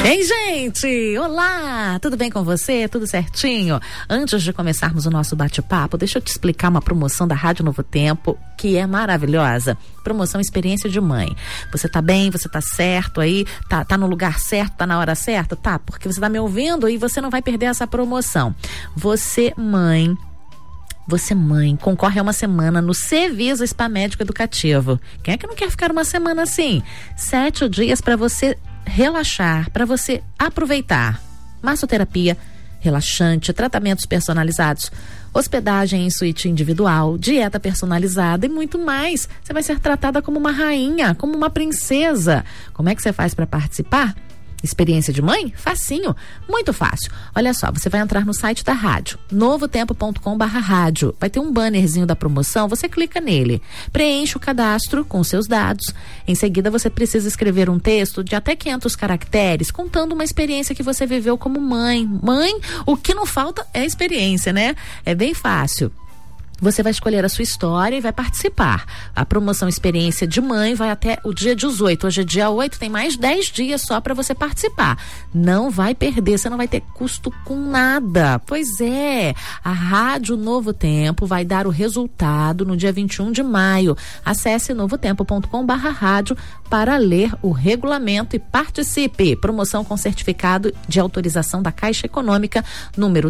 Ei, gente! Olá! Tudo bem com você? Tudo certinho? Antes de começarmos o nosso bate-papo, deixa eu te explicar uma promoção da Rádio Novo Tempo, que é maravilhosa. Promoção Experiência de Mãe. Você tá bem? Você tá certo aí? Tá no lugar certo? Tá na hora certa? Tá, porque você tá me ouvindo e você não vai perder essa promoção. Você, mãe, concorre a uma semana no Cevisa Spa Médico Educativo. Quem é que não quer ficar uma semana assim? 7 dias para você relaxar, para você aproveitar. Massoterapia, relaxante, tratamentos personalizados, hospedagem em suíte individual, dieta personalizada e muito mais. Você vai ser tratada como uma rainha, como uma princesa. Como é que você faz para participar? Experiência de mãe? Facinho, muito fácil. Olha só, você vai entrar no site da rádio, novotempo.com/rádio. Vai ter um bannerzinho da promoção, você clica nele. Preenche o cadastro com seus dados. Em seguida, você precisa escrever um texto de até 500 caracteres, contando uma experiência que você viveu como mãe. Mãe, o que não falta é experiência, né? É bem fácil. Você vai escolher a sua história e vai participar. A promoção Experiência de Mãe vai até o dia 18. Hoje é dia 8, tem mais 10 dias só para você participar. Não vai perder, você não vai ter custo com nada. Pois é, a Rádio Novo Tempo vai dar o resultado no dia 21 de maio. Acesse novotempo.com/rádio para ler o regulamento e participe. Promoção com certificado de autorização da Caixa Econômica, número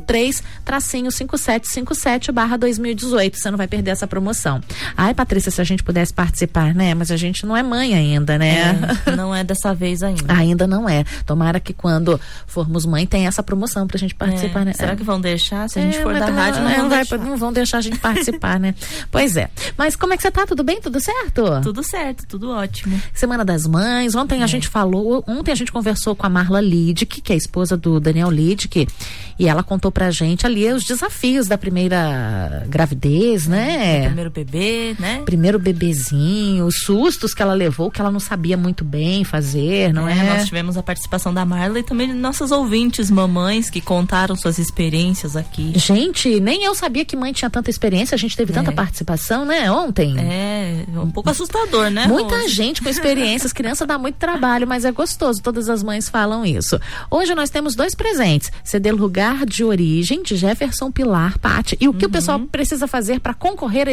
3-5757/2018. Você não vai perder essa promoção. Ai, Patrícia, se a gente pudesse participar, né? Mas a gente não é mãe ainda, né? Não é dessa vez ainda. Ainda não é. Tomara que quando formos mãe tenha essa promoção pra gente participar, né? Será que vão deixar? Se a gente for da rádio, não vão deixar a gente participar, né? Pois é. Mas como é que você tá? Tudo bem? Tudo certo? Tudo certo, tudo ótimo. Semana das Mães. Ontem a gente conversou com a Marla Lidick, que é a esposa do Daniel Lidick, e ela contou pra gente ali os desafios da primeira gravidez, né? Primeiro bebê, né? Primeiro bebezinho, os sustos que ela levou, que ela não sabia muito bem fazer, não é? Nós tivemos a participação da Marla e também nossas ouvintes mamães que contaram suas experiências aqui. Gente, nem eu sabia que mãe tinha tanta experiência, a gente teve tanta participação, né? Ontem. É, um pouco assustador, né? Muita gente com experiências, criança dá muito trabalho, mas é gostoso, todas as mães falam isso. Hoje nós temos 2 presentes, CD Lugar de Origem, de Jefferson Pilar Patti. E o que o pessoal precisa fazer para concorrer a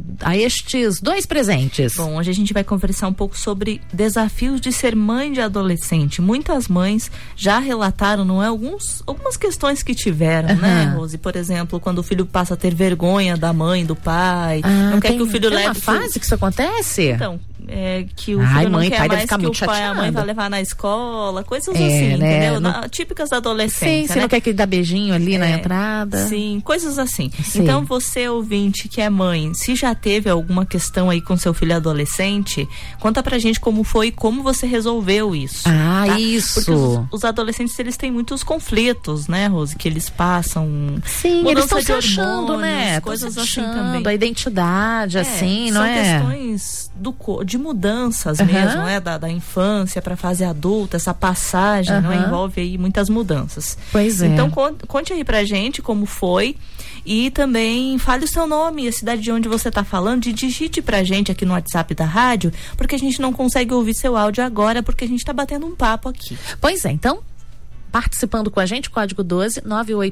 estes 2 presentes? Bom, hoje a gente vai conversar um pouco sobre desafios de ser mãe de adolescente. Muitas mães já relataram, não é? Algumas questões que tiveram, né, Rose? Por exemplo, quando o filho passa a ter vergonha da mãe, do pai, não quer que o filho leve... É uma fase que isso acontece? Então, que o filho não quer mais que o pai e a mãe vá levar na escola, coisas assim, né? entendeu? Típicas da adolescência, Sim, você não quer que dá beijinho ali na entrada. Sim, coisas assim. Sim. Então, você, ouvinte, que é mãe, se já teve alguma questão aí com seu filho adolescente, conta pra gente como foi e como você resolveu isso. Ah, tá? isso. Porque os adolescentes, eles têm muitos conflitos, né, Rose? Que eles passam. Sim, eles estão se achando, hormônios, né? Coisas assim também. A identidade, assim, não é? São questões de mudanças mesmo, né? Da infância pra fase adulta, essa passagem, não envolve aí muitas mudanças. Pois é. Então, conte aí pra gente como foi e também fale o seu nome e a cidade de onde você tá falando, e digite pra gente aqui no WhatsApp da rádio, porque a gente não consegue ouvir seu áudio agora, porque a gente tá batendo um papo aqui. Pois é, então, participando com a gente, código 12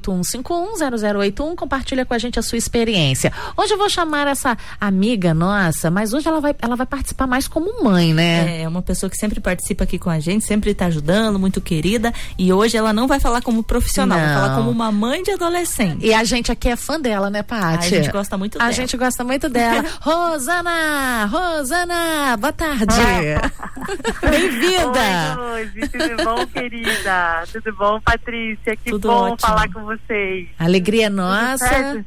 981510081, compartilha com a gente a sua experiência. Hoje eu vou chamar essa amiga nossa, mas hoje ela vai participar mais como mãe, né? É uma pessoa que sempre participa aqui com a gente, sempre tá ajudando, muito querida, e hoje ela não vai falar como profissional, vai falar como uma mãe de adolescente. E a gente aqui é fã dela, né, Patti? A gente gosta muito dela. A gente gosta muito dela. Rosana, boa tarde. Bem-vinda. Oi, tudo bom, querida? Tudo bom, Patrícia? Que tudo bom ótimo. falar com vocês. Alegria nossa.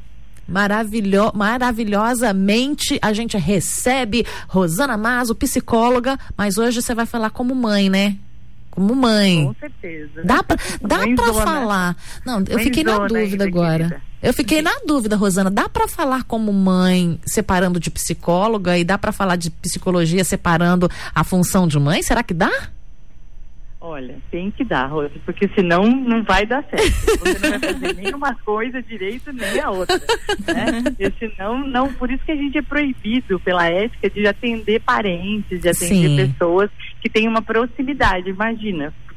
Maravilhosamente a gente recebe Rosana Mazo, psicóloga, mas hoje você vai falar como mãe, né? Como mãe. Com certeza. Dá pra falar. Não, eu fiquei na dúvida agora. Querida. Eu fiquei na dúvida, Rosana. Dá pra falar como mãe separando de psicóloga e dá pra falar de psicologia separando a função de mãe? Será que dá? Olha, tem que dar, Rose, porque senão não vai dar certo. Você não vai fazer nenhuma coisa direito, nem a outra, né? E senão, não, por isso que a gente é proibido pela ética de atender parentes, de atender pessoas que têm uma proximidade. Imagina,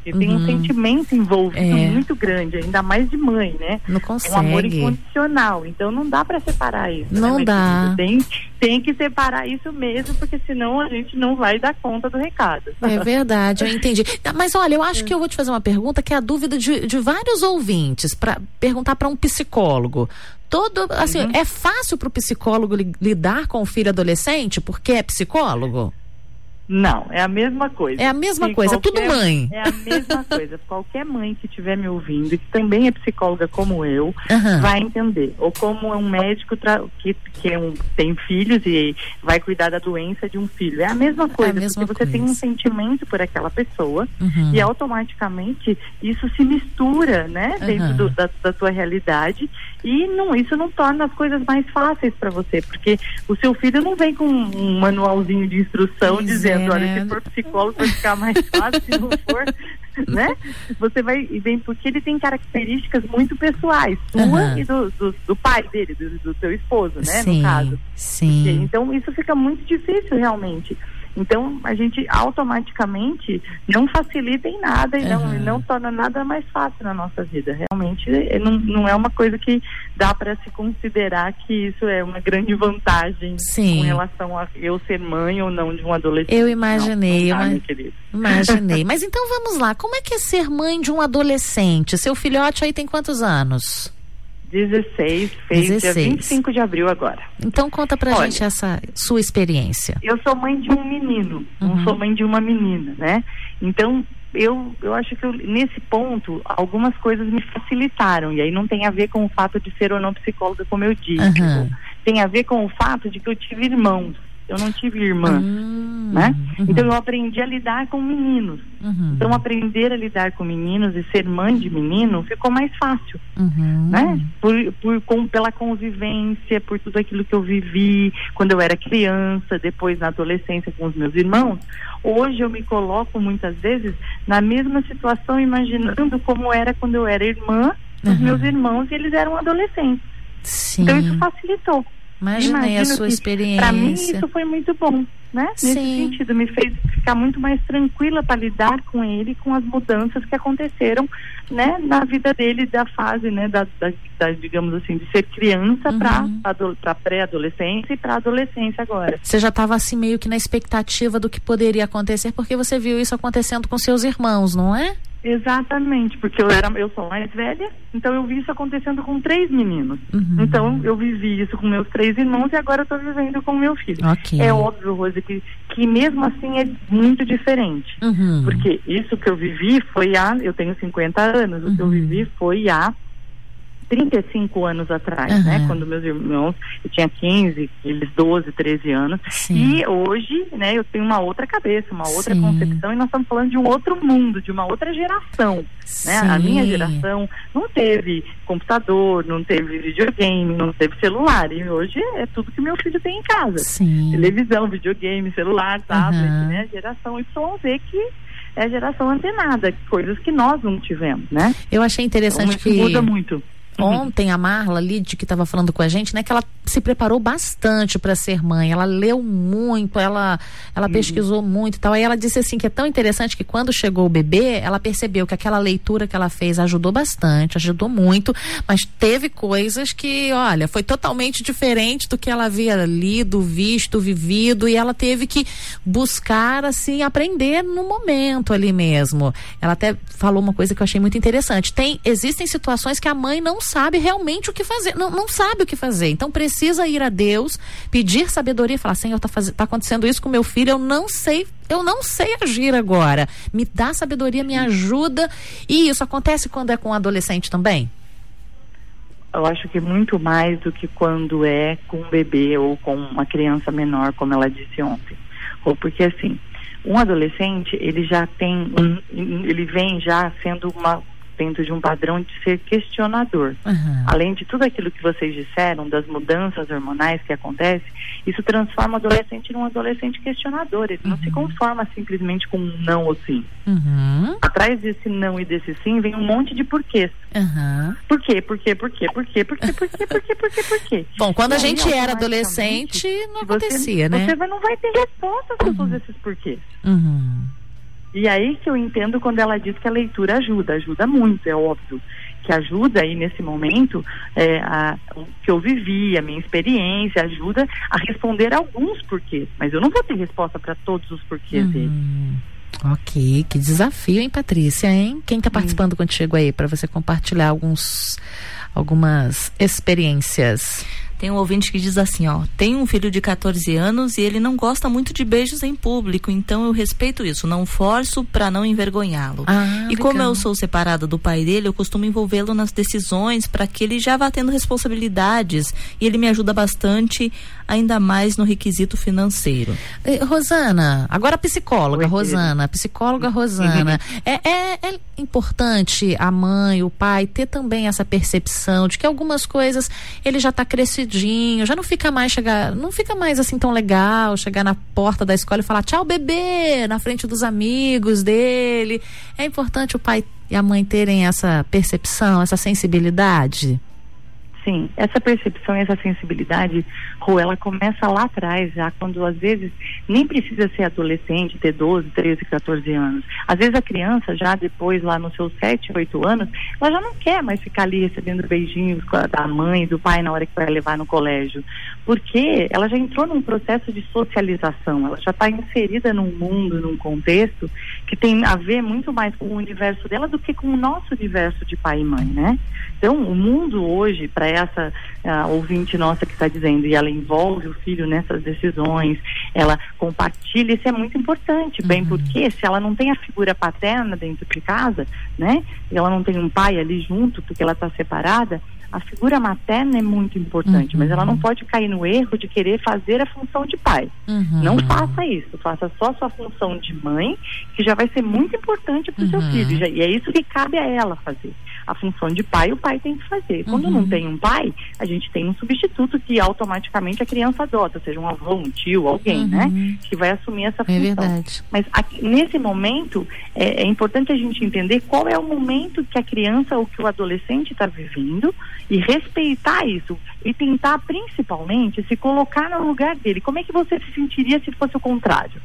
porque tem um sentimento envolvido muito grande, ainda mais de mãe, né? Não consegue. É um amor incondicional, então não dá para separar isso. Não dá. Tem que separar isso mesmo, porque senão a gente não vai dar conta do recado. É verdade, eu entendi. Mas olha, eu acho que eu vou te fazer uma pergunta que é a dúvida de vários ouvintes, para perguntar para um psicólogo. Assim, é fácil para o psicólogo lidar com o filho adolescente porque é psicólogo? Não, é a mesma coisa. É a mesma coisa, tudo mãe. É a mesma coisa. Qualquer mãe que estiver me ouvindo, que também é psicóloga como eu, vai entender. Ou como é um médico que tem filhos e vai cuidar da doença de um filho. É a mesma coisa, porque você tem um sentimento por aquela pessoa e automaticamente isso se mistura, né, dentro da sua realidade, e isso não torna as coisas mais fáceis para você, porque o seu filho não vem com um manualzinho de instrução dizendo, olha, se for psicólogo vai ficar mais fácil, se não for, né? Você vem porque ele tem características muito pessoais, sua e do pai dele, do seu esposo, né? Sim, no caso. Sim. Então isso fica muito difícil realmente. Então a gente automaticamente não facilita em nada e não torna nada mais fácil na nossa vida. Realmente não é uma coisa que dá para se considerar que isso é uma grande vantagem com relação a eu ser mãe ou não de um adolescente. Eu imaginei, imaginei. Mas então vamos lá, como é que é ser mãe de um adolescente? Seu filhote aí tem quantos anos? 16, fez dia 25 de abril agora. Então conta pra gente essa sua experiência. Eu sou mãe de um menino, não sou mãe de uma menina, né? Então eu acho que nesse ponto algumas coisas me facilitaram, e aí não tem a ver com o fato de ser ou não psicóloga, como eu disse, tem a ver com o fato de que eu tive irmãos. Eu não tive irmã, né? Então eu aprendi a lidar com meninos. Então aprender a lidar com meninos e ser mãe de menino ficou mais fácil, né? Pela convivência, por tudo aquilo que eu vivi quando eu era criança, depois na adolescência com os meus irmãos. Hoje eu me coloco muitas vezes na mesma situação, imaginando como era quando eu era irmã dos meus irmãos e eles eram adolescentes. Sim. Então isso facilitou. Imaginei a sua experiência. Para mim isso foi muito bom, né? Nesse sentido, me fez ficar muito mais tranquila para lidar com ele, com as mudanças que aconteceram, né, na vida dele, da fase, né, da digamos assim, de ser criança para pré-adolescência e para adolescência agora. Você já estava assim meio que na expectativa do que poderia acontecer, porque você viu isso acontecendo com seus irmãos, não é? Exatamente, porque eu sou mais velha, então eu vi isso acontecendo com 3 meninos. Então eu vivi isso com meus 3 irmãos e agora eu estou vivendo com meu filho. É óbvio, Rose, que mesmo assim é muito diferente. Porque isso que eu vivi eu tenho 50 anos, o que eu vivi foi há 35 anos atrás, né? Quando meus irmãos, eu tinha 15, eles 12, 13 anos. E hoje, né, eu tenho uma outra cabeça, uma outra concepção, e nós estamos falando de um outro mundo, de uma outra geração, né? A minha geração não teve computador, não teve videogame, não teve celular, e hoje é tudo que meu filho tem em casa. Televisão, videogame, celular, tablet, né? A geração YZ que é a geração antenada, coisas que nós não tivemos, né? Eu achei interessante então, muda muito. Ontem a Marla Lid, que estava falando com a gente, né, que ela se preparou bastante para ser mãe, ela leu muito, ela pesquisou muito e tal. Aí ela disse assim que é tão interessante que quando chegou o bebê, ela percebeu que aquela leitura que ela fez ajudou bastante, ajudou muito, mas teve coisas que, olha, foi totalmente diferente do que ela havia lido, visto, vivido, e ela teve que buscar, assim, aprender no momento ali mesmo. Ela até falou uma coisa que eu achei muito interessante. Existem situações que a mãe não sabe realmente o que fazer, não sabe o que fazer, então precisa ir a Deus, pedir sabedoria e falar, Senhor, tá acontecendo isso com meu filho, eu não sei agir agora, me dá sabedoria, me ajuda. E isso acontece quando é com um adolescente também? Eu acho que muito mais do que quando é com um bebê ou com uma criança menor, como ela disse ontem. Ou porque assim, um adolescente, ele já tem ele vem já sendo dentro de um padrão de ser questionador. Além de tudo aquilo que vocês disseram, das mudanças hormonais que acontecem, isso transforma o adolescente num adolescente questionador. Ele não se conforma simplesmente com um não ou sim. Atrás desse não e desse sim vem um monte de porquês. Por quê? Por quê? Por quê? Por quê? Por quê? Por quê? Por quê? Por quê? Por quê? Bom, quando a gente era adolescente, não acontecia, né? Você não vai ter resposta para todos esses porquês. E aí que eu entendo quando ela diz que a leitura ajuda muito, é óbvio que ajuda aí nesse momento, o que eu vivi, a minha experiência, ajuda a responder alguns porquês, mas eu não vou ter resposta para todos os porquês dele. Ok, que desafio, hein, Patrícia, hein? Quem está participando contigo aí para você compartilhar algumas experiências? Tem um ouvinte que diz assim, tem um filho de 14 anos e ele não gosta muito de beijos em público, então eu respeito isso, não forço para não envergonhá-lo. E como eu sou separada do pai dele, eu costumo envolvê-lo nas decisões para que ele já vá tendo responsabilidades, e ele me ajuda bastante, ainda mais no requisito financeiro. Rosana, agora psicóloga Rosana. É importante a mãe, o pai ter também essa percepção de que algumas coisas ele já está crescidinho, já não fica mais assim tão legal chegar na porta da escola e falar tchau bebê na frente dos amigos dele. É importante o pai e a mãe terem essa percepção, essa sensibilidade. Sim, essa percepção e essa sensibilidade, Rô, ela começa lá atrás, já quando às vezes nem precisa ser adolescente, ter 12, 13, 14 anos. Às vezes a criança já depois, lá nos seus 7, 8 anos, ela já não quer mais ficar ali recebendo beijinhos da mãe e do pai na hora que vai levar no colégio, porque ela já entrou num processo de socialização, ela já está inserida num mundo, num contexto que tem a ver muito mais com o universo dela do que com o nosso universo de pai e mãe, né? Então, o mundo hoje, para essa ouvinte nossa que está dizendo, e ela envolve o filho nessas decisões, ela compartilha, isso é muito importante, bem porque se ela não tem a figura paterna dentro de casa, né, e ela não tem um pai ali junto, porque ela está separada, a figura materna é muito importante, mas ela não pode cair no erro de querer fazer a função de pai. Não faça isso, faça só a sua função de mãe, que já vai ser muito importante para o seu filho, e é isso que cabe a ela fazer. A função de pai, o pai tem que fazer. Quando não tem um pai, a gente tem um substituto que automaticamente a criança adota, seja um avô, um tio, alguém, né? Que vai assumir essa função. É verdade. Mas aqui, nesse momento, é importante a gente entender qual é o momento que a criança ou que o adolescente está vivendo e respeitar isso. E tentar, principalmente, se colocar no lugar dele. Como é que você se sentiria se fosse o contrário?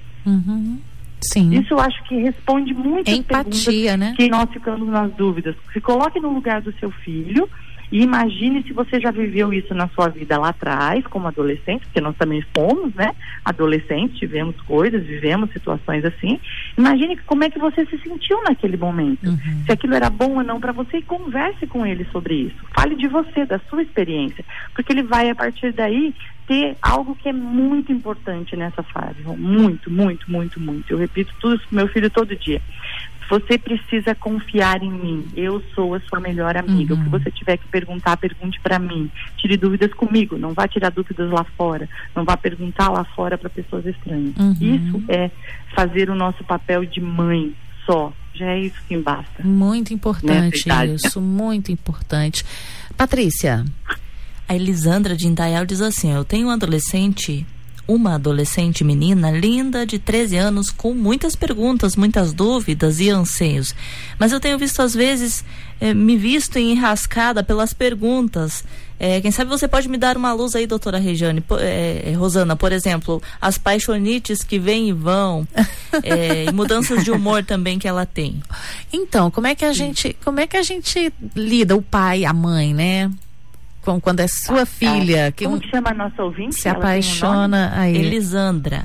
Sim. Isso eu acho que responde muitas empatia, perguntas, né? Que nós ficamos nas dúvidas. Se coloque no lugar do seu filho e imagine se você já viveu isso na sua vida lá atrás, como adolescente, porque nós também fomos, né, adolescentes, tivemos coisas, vivemos situações assim. Imagine como é que você se sentiu naquele momento. Se aquilo era bom ou não para você, e converse com ele sobre isso. Fale de você, da sua experiência, porque ele vai, a partir daí, ter algo que é muito importante nessa fase. Muito, muito, muito, muito. Eu repito tudo isso pro meu filho todo dia. Você precisa confiar em mim. Eu sou a sua melhor amiga. O que você tiver que perguntar, pergunte para mim. Tire dúvidas comigo. Não vá tirar dúvidas lá fora. Não vá perguntar lá fora para pessoas estranhas. Isso é fazer o nosso papel de mãe só. Já é isso que basta. Muito importante isso. Muito importante. Patrícia. A Elisandra de Indaial diz assim: eu tenho uma adolescente menina linda de 13 anos com muitas perguntas, muitas dúvidas e anseios, mas eu tenho visto às vezes me visto enrascada pelas perguntas. Quem sabe você pode me dar uma luz aí, doutora Regiane, Rosana, por exemplo, as paixonites que vêm e vão, e mudanças de humor também que ela tem. Então, como é que a gente lida, o pai, a mãe, né? Quando é sua filha como que chama a nossa ouvinte? Se apaixona aí. Elisandra.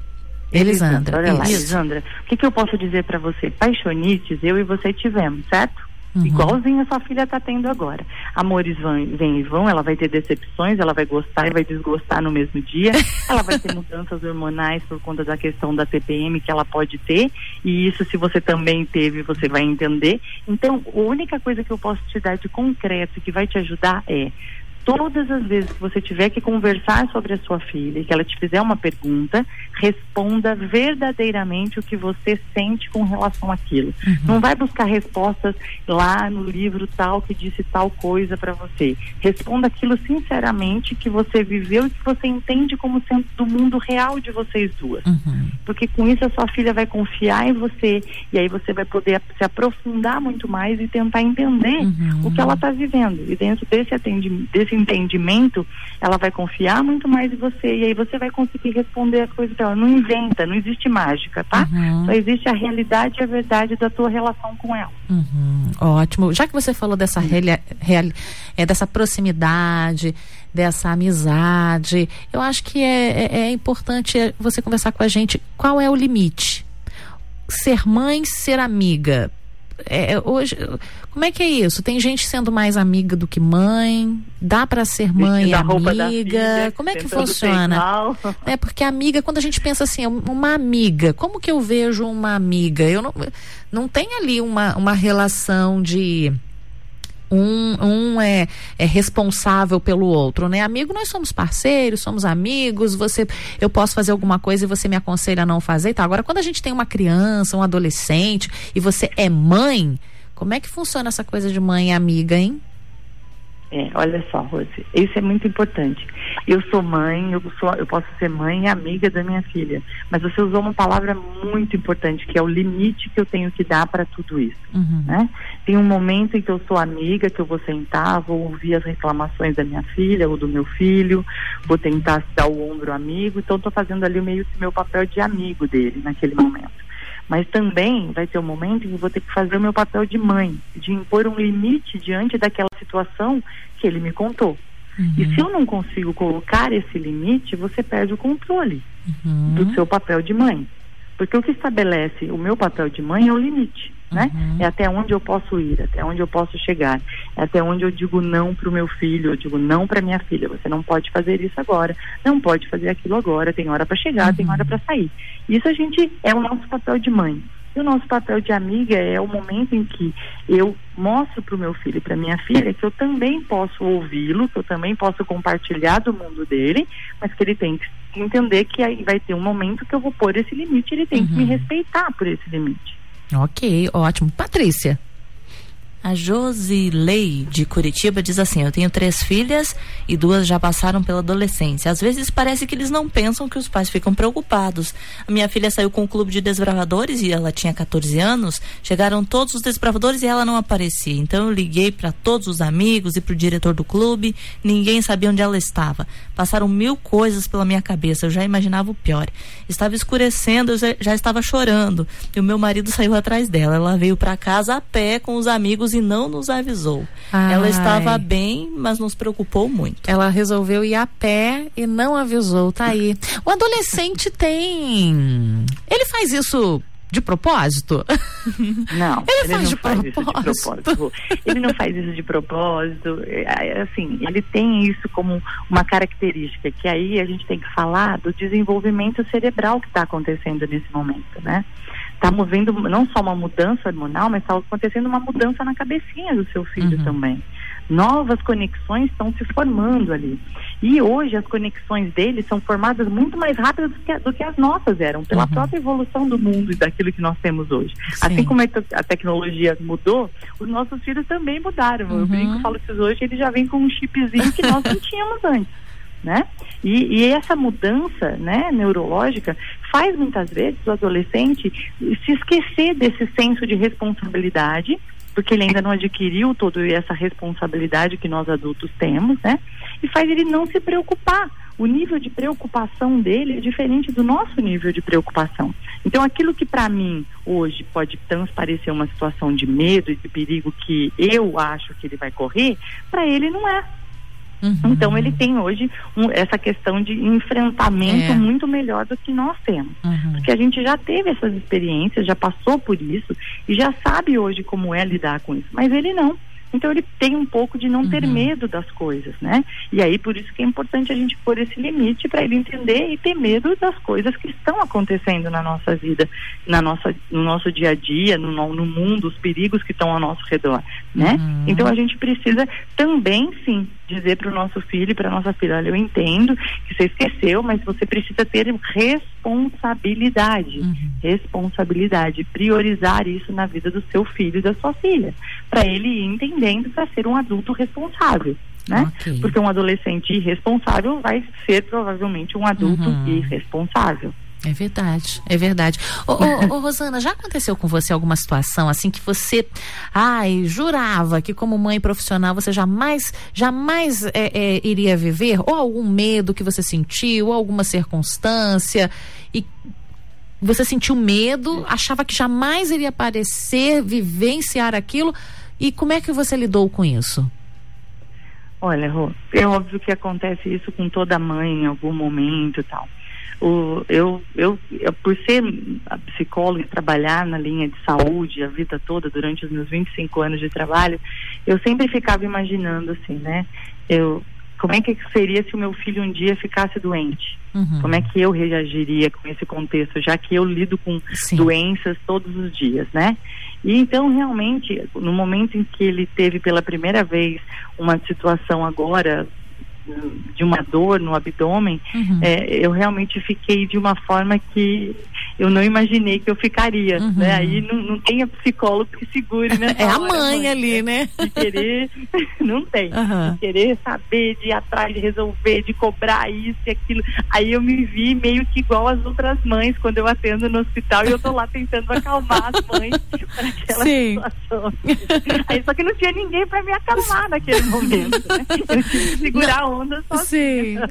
Olha lá, Elisandra, o que eu posso dizer para você? Paixonites, eu e você tivemos, certo? Igualzinho a sua filha está tendo agora. Amores vêm e vão, ela vai ter decepções, ela vai gostar e vai desgostar no mesmo dia, ela vai ter mudanças hormonais por conta da questão da TPM que ela pode ter, e isso, se você também teve, você vai entender. Então, a única coisa que eu posso te dar de concreto que vai te ajudar é: todas as vezes que você tiver que conversar sobre a sua filha e que ela te fizer uma pergunta, responda verdadeiramente o que você sente com relação àquilo. Não vai buscar respostas lá no livro tal que disse tal coisa para você. Responda aquilo sinceramente que você viveu e que você entende como sendo do mundo real de vocês duas. Porque com isso a sua filha vai confiar em você, e aí você vai poder se aprofundar muito mais e tentar entender o que ela está vivendo. E dentro desse entendimento, ela vai confiar muito mais em você, e aí você vai conseguir responder a coisa dela. Não inventa, não existe mágica, tá? Só existe a realidade e a verdade da tua relação com ela. Ótimo. Já que você falou dessa dessa proximidade, dessa amizade, eu acho que é importante você conversar com a gente. Qual é o limite? Ser mãe, ser amiga. Hoje, como é que é isso? Tem gente sendo mais amiga do que mãe? Dá para ser mãe e amiga? Filha, como é que funciona? Porque amiga, quando a gente pensa assim, uma amiga, como que eu vejo uma amiga? Eu não tem ali uma relação de um é responsável pelo outro, né? Amigo, nós somos parceiros, somos amigos, eu posso fazer alguma coisa e você me aconselha a não fazer, tá? Agora, quando a gente tem uma criança, um adolescente e você é mãe, como é que funciona essa coisa de mãe e amiga, hein? Olha só, Rose, isso é muito importante. Eu sou mãe, eu posso ser mãe e amiga da minha filha, mas você usou uma palavra muito importante, que é o limite que eu tenho que dar para tudo isso, né? Tem um momento em que eu sou amiga, que eu vou sentar, vou ouvir as reclamações da minha filha ou do meu filho, vou tentar dar o ombro amigo, então estou fazendo ali meio que meu papel de amigo dele naquele momento. Mas também vai ter um momento em que eu vou ter que fazer o meu papel de mãe, de impor um limite diante daquela situação que ele me contou. E se eu não consigo colocar esse limite, você perde o controle do seu papel de mãe. Porque o que estabelece o meu papel de mãe é o limite, né? É até onde eu posso ir, até onde eu posso chegar, é até onde eu digo não para o meu filho, eu digo não para minha filha. Você não pode fazer isso agora, não pode fazer aquilo agora, tem hora para chegar, tem hora para sair. Isso é o nosso papel de mãe. E o nosso papel de amiga é o momento em que eu mostro para o meu filho e para minha filha que eu também posso ouvi-lo, que eu também posso compartilhar do mundo dele, mas que ele tem que entender que aí vai ter um momento que eu vou pôr esse limite, ele tem que me respeitar por esse limite. Ok, ótimo. Patrícia. A Josilei de Curitiba diz assim: eu tenho 3 filhas e 2 já passaram pela adolescência. Às vezes parece que eles não pensam, que os pais ficam preocupados. A minha filha saiu com um clube de desbravadores e ela tinha 14 anos. Chegaram todos os desbravadores e ela não aparecia. Então eu liguei para todos os amigos e para o diretor do clube. Ninguém sabia onde ela estava. Passaram 1000 coisas pela minha cabeça. Eu já imaginava o pior. Estava escurecendo, eu já estava chorando. E o meu marido saiu atrás dela. Ela veio para casa a pé com os amigos e não nos avisou. Ela estava bem, mas nos preocupou muito. Ela resolveu ir a pé e não avisou, tá aí. O adolescente ele faz isso de propósito? Não, ele não faz isso de propósito. Ele não faz isso de propósito. Assim, ele tem isso como uma característica, que aí a gente tem que falar do desenvolvimento cerebral que está acontecendo nesse momento, né? Estamos vendo não só uma mudança hormonal, mas está acontecendo uma mudança na cabecinha do seu filho também. Novas conexões estão se formando ali. E hoje as conexões dele são formadas muito mais rápidas do que as nossas eram, pela própria evolução do mundo e daquilo que nós temos hoje. Sim. Assim como a tecnologia mudou, os nossos filhos também mudaram. Eu brinco, falo que hoje ele já vem com um chipzinho que nós não tínhamos antes, né? E essa mudança, né, neurológica faz muitas vezes o adolescente se esquecer desse senso de responsabilidade, porque ele ainda não adquiriu toda essa responsabilidade que nós adultos temos, né? E faz ele não se preocupar. O nível de preocupação dele é diferente do nosso nível de preocupação. Então, aquilo que para mim hoje pode transparecer uma situação de medo e de perigo que eu acho que ele vai correr, para ele não é. Então ele tem hoje essa questão de enfrentamento muito melhor do que nós temos, porque a gente já teve essas experiências, já passou por isso e já sabe hoje como é lidar com isso, mas ele não. Então ele tem um pouco de não ter medo das coisas, né? E aí por isso que é importante a gente pôr esse limite para ele entender e ter medo das coisas que estão acontecendo na nossa vida, no nosso dia a dia, no mundo, os perigos que estão ao nosso redor, né? Então a gente precisa também, sim, dizer para o nosso filho e para a nossa filha: olha, eu entendo que você esqueceu, mas você precisa ter responsabilidade, priorizar isso na vida do seu filho e da sua filha, para ele ir entendendo, para ser um adulto responsável, né? Porque um adolescente irresponsável vai ser provavelmente um adulto irresponsável. É verdade, é verdade. Ô, Rosana, já aconteceu com você alguma situação assim que você, jurava que como mãe profissional você jamais iria viver? Ou algum medo que você sentiu, ou alguma circunstância, e você sentiu medo, achava que jamais iria aparecer, vivenciar aquilo, e como é que você lidou com isso? Olha, Rô, é óbvio que acontece isso com toda mãe em algum momento e tal. Eu, por ser psicóloga e trabalhar na linha de saúde a vida toda, durante os meus 25 anos de trabalho, eu sempre ficava imaginando assim, né? Como é que seria se o meu filho um dia ficasse doente? Uhum. Como é que eu reagiria com esse contexto, já que eu lido com doenças todos os dias, né? E então, realmente, no momento em que ele teve pela primeira vez uma situação agora de uma dor no abdômen, eu realmente fiquei de uma forma que eu não imaginei que eu ficaria, né? Aí não tem a psicólogo que segure, né? É a mãe ali, né? De querer, não tem. De querer saber, de ir atrás, de resolver, de cobrar isso e aquilo. Aí eu me vi meio que igual as outras mães quando eu atendo no hospital e eu tô lá tentando acalmar as mães para aquela situação. Aí só que não tinha ninguém para me acalmar naquele momento, né? Eu tive que segurar a onda sozinha.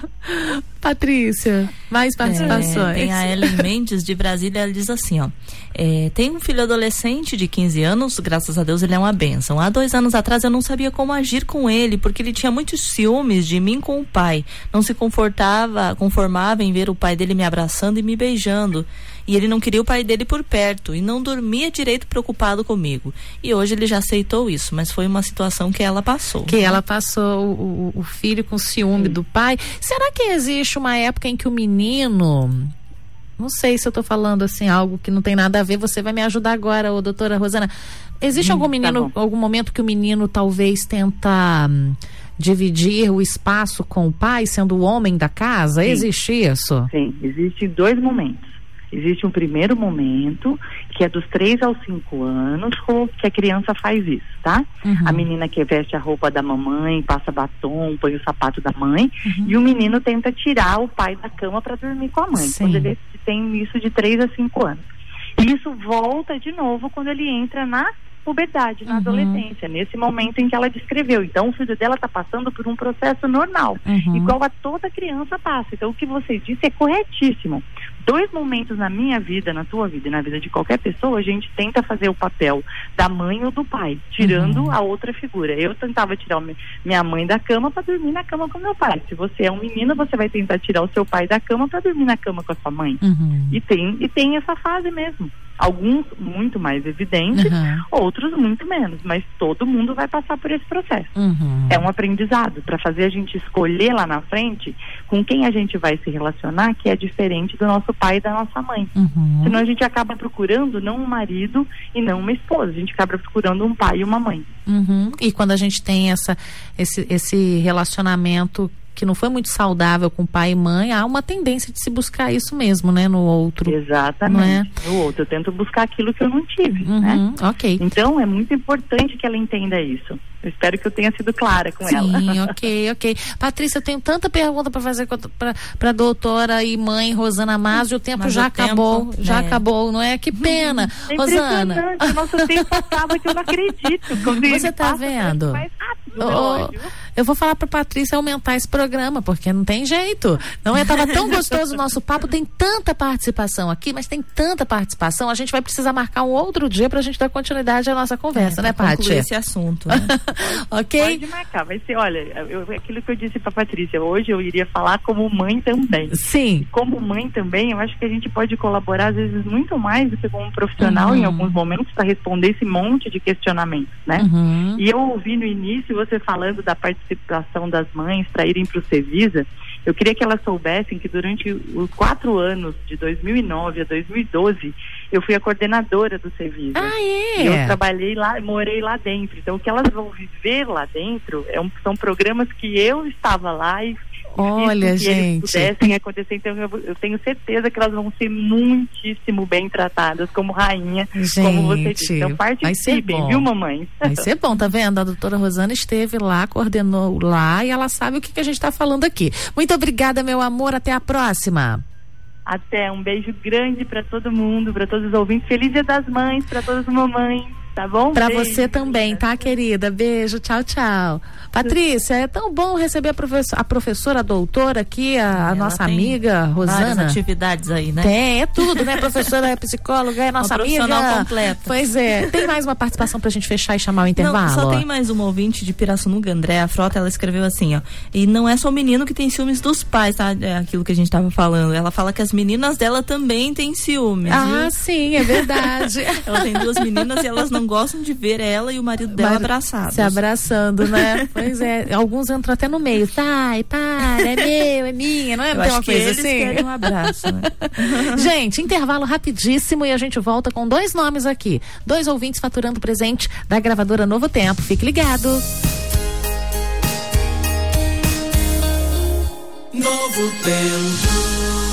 Patrícia, mais participações. Tem a Ellen Mendes de Brasília, ela diz assim, tem um filho adolescente de 15 anos, graças a Deus ele é uma bênção. Há 2 anos atrás eu não sabia como agir com ele, porque ele tinha muitos ciúmes de mim com o pai. Não se conformava em ver o pai dele me abraçando e me beijando. E ele não queria o pai dele por perto e não dormia direito, preocupado comigo. E hoje ele já aceitou isso, mas foi uma situação que ela passou. Ela passou, o filho com ciúme do pai. Será que existe uma época em que o menino... Não sei se eu tô falando assim, algo que não tem nada a ver, você vai me ajudar agora, doutora Rosana. Existe algum menino, algum momento que o menino talvez tenta dividir o espaço com o pai, sendo o homem da casa? Sim. Existe isso? Sim, existem 2 momentos. Existe um primeiro momento, que é dos 3 aos 5 anos, que a criança faz isso, tá? A menina que veste a roupa da mamãe, passa batom, põe o sapato da mãe, e o menino tenta tirar o pai da cama para dormir com a mãe. Sim. Quando ele tem isso de 3 a 5 anos. E isso volta de novo quando ele entra na puberdade, na adolescência, nesse momento em que ela descreveu. Então, o filho dela está passando por um processo normal, igual a toda criança passa. Então, o que você disse é corretíssimo. 2 momentos na minha vida, na tua vida e na vida de qualquer pessoa, a gente tenta fazer o papel da mãe ou do pai, tirando a outra figura. Eu tentava tirar minha mãe da cama para dormir na cama com meu pai. Se você é um menino, você vai tentar tirar o seu pai da cama para dormir na cama com a sua mãe. E tem essa fase mesmo. Alguns muito mais evidentes, outros muito menos, mas todo mundo vai passar por esse processo. É um aprendizado para fazer a gente escolher lá na frente com quem a gente vai se relacionar, que é diferente do nosso pai e da nossa mãe. Senão a gente acaba procurando não um marido e não uma esposa, a gente acaba procurando um pai e uma mãe. E quando a gente tem esse relacionamento que não foi muito saudável com pai e mãe, há uma tendência de se buscar isso mesmo, né, no outro. Exatamente, no outro. Eu tento buscar aquilo que eu não tive, né? Ok. Então, é muito importante que ela entenda isso. Eu espero que eu tenha sido clara com ela. Sim, ok. Patrícia, eu tenho tanta pergunta para fazer para a doutora e mãe Rosana Mazzi, o tempo já acabou, não é? Que pena. É Rosana. O nosso tempo acaba que eu não acredito. Você tá vendo? Mais rápido, eu vou falar para Patrícia aumentar esse programa, porque não tem jeito. Não é? Tava tão gostoso o nosso papo, tem tanta participação aqui, mas tem tanta participação, a gente vai precisar marcar um outro dia pra gente dar continuidade à nossa conversa, né, Paty? Concluir esse assunto, né? Ok? Pode marcar, vai ser, olha, aquilo que eu disse pra Patrícia, hoje eu iria falar como mãe também. Sim. Como mãe também, eu acho que a gente pode colaborar, às vezes, muito mais do que como profissional em alguns momentos para responder esse monte de questionamentos, né? E eu ouvi no início você falando da participação das mães para irem para o Cevisa. Eu queria que elas soubessem que durante os 4 anos, de 2009 a 2012, eu fui a coordenadora do Cevisa. E eu trabalhei lá, morei lá dentro. Então, o que elas vão viver lá dentro são programas que eu estava lá e olha, que eles pudessem acontecer. Então, eu tenho certeza que elas vão ser muitíssimo bem tratadas como rainha, como você disse. Então, participem, viu, mamãe? Vai ser bom, tá vendo? A doutora Rosana esteve lá, coordenou lá e ela sabe o que a gente tá falando aqui. Muito obrigada, meu amor. Até a próxima. Até, um beijo grande para todo mundo, para todos os ouvintes. Feliz Dia das Mães para todas as mamães, tá bom? Para beijo, você também, tá, querida? Beijo, tchau, tchau. Patrícia, é tão bom receber a professora, a doutora aqui, a nossa amiga Rosana. Várias atividades aí, né? Tem, é tudo, né? Professora, é psicóloga, é nossa amiga. Profissional completa. Pois é. Tem mais uma participação pra gente fechar e chamar o intervalo? Não, só tem mais uma ouvinte de Pirassununga, Andréa Frota, ela escreveu assim, ó. E não é só o menino que tem ciúmes dos pais, tá? É aquilo que a gente tava falando. Ela fala que as meninas dela também têm ciúmes. Ah, sim, é verdade. Ela tem 2 meninas e elas não gostam de ver ela e o marido dela abraçados. Se abraçando, né? Pois é. Alguns entram até no meio. Pai, para, é meu, é minha, não é? Eu acho que eles querem um abraço, né? Gente, intervalo rapidíssimo e a gente volta com 2 nomes aqui. 2 ouvintes faturando presente da gravadora Novo Tempo. Fique ligado. Novo Tempo.